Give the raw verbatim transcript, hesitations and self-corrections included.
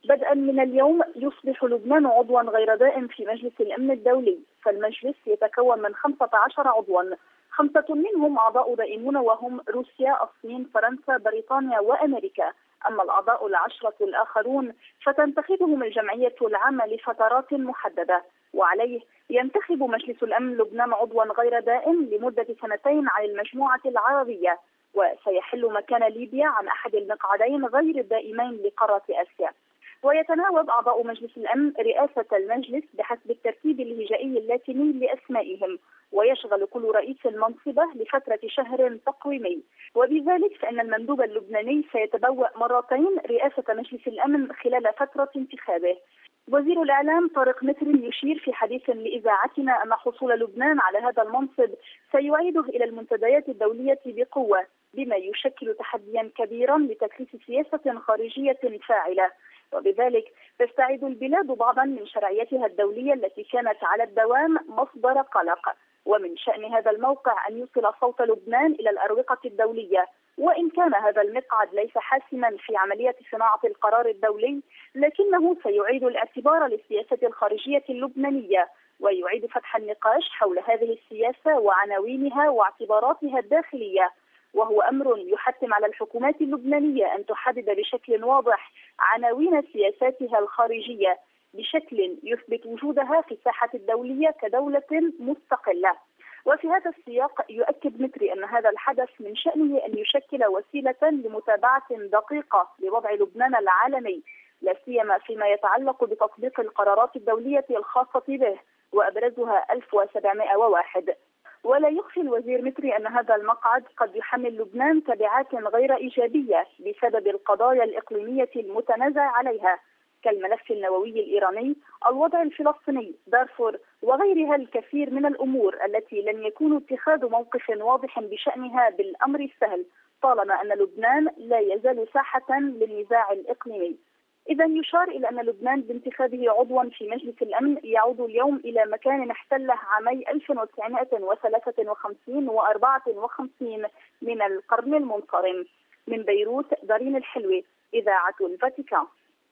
بدءا من اليوم يصبح لبنان عضوا غير دائم في مجلس الأمن الدولي، فالمجلس يتكون من خمسة عشر عضوا، خمسة منهم أعضاء دائمون وهم روسيا، الصين، فرنسا، بريطانيا وأمريكا. أما الأعضاء العشرة الآخرون فتنتخبهم الجمعية العامة لفترات محددة، وعليه ينتخب مجلس الأمن لبنان عضوا غير دائم لمدة سنتين عن المجموعة العربية، وسيحل مكان ليبيا عن أحد المقعدين غير الدائمين لقارة آسيا. ويتناوب أعضاء مجلس الأمن رئاسة المجلس بحسب الترتيب الهجائي اللاتيني لأسمائهم، ويشغل كل رئيس منصبه لفترة شهر تقويمي، وبذلك فإن المندوب اللبناني سيتبوأ مرتين رئاسة مجلس الأمن خلال فترة انتخابه. وزير الإعلام طارق متري يشير في حديث لإذاعتنا أن حصول لبنان على هذا المنصب سيعيده إلى المنتديات الدولية بقوة، بما يشكل تحديا كبيرا لتكريس سياسة خارجية فاعلة، وبذلك تستعيد البلاد بعضا من شرعيتها الدولية التي كانت على الدوام مصدر قلق. ومن شأن هذا الموقع أن يوصل صوت لبنان إلى الأروقة الدولية، وإن كان هذا المقعد ليس حاسما في عملية صناعة القرار الدولي، لكنه سيعيد الاعتبار للسياسة الخارجية اللبنانية، ويعيد فتح النقاش حول هذه السياسة وعناوينها واعتباراتها الداخلية، وهو أمر يحتم على الحكومات اللبنانية أن تحدد بشكل واضح عناوين سياساتها الخارجية بشكل يثبت وجودها في الساحة الدولية كدولة مستقلة. وفي هذا السياق يؤكد متري أن هذا الحدث من شأنه أن يشكل وسيلة لمتابعة دقيقة لوضع لبنان العالمي، لا سيما فيما يتعلق بتطبيق القرارات الدولية الخاصة به، وأبرزها ألف وسبعمائة وواحد. ولا يخفي الوزير متري أن هذا المقعد قد يحمل لبنان تبعات غير إيجابية بسبب القضايا الإقليمية المتنازع عليها، كالملف النووي الإيراني، الوضع الفلسطيني، دارفور، وغيرها الكثير من الأمور التي لن يكون اتخاذ موقف واضح بشأنها بالأمر السهل، طالما أن لبنان لا يزال ساحة للنزاع الإقليمي. إذا يشار إلى أن لبنان بانتخابه عضوا في مجلس الأمن يعود اليوم إلى مكان احتله عامي ألف وتسعمائة وثلاثة وخمسين وأربعة وخمسين من القرن المنصرم. من بيروت، دارين الحلوي، إذاعة الفاتيكان.